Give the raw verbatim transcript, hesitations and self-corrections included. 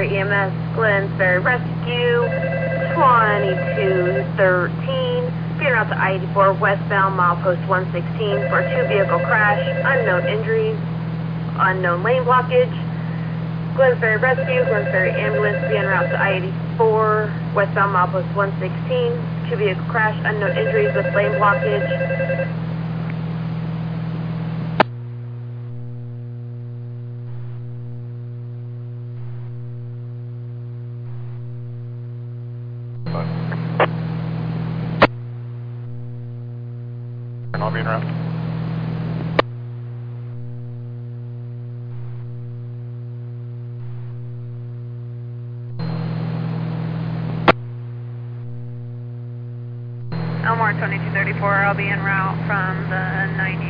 E M S, Glens Ferry Rescue, twenty-two thirteen, being out to I eighty-four westbound, milepost one sixteen for a two-vehicle crash, unknown injuries, unknown lane blockage. Glens Ferry Rescue, Glens Ferry Ambulance, being route to I eighty-four westbound, milepost one sixteen, two-vehicle crash, unknown injuries with lane blockage. I'll be in route. Elmore twenty-two thirty-four, I'll be en route from the ninety.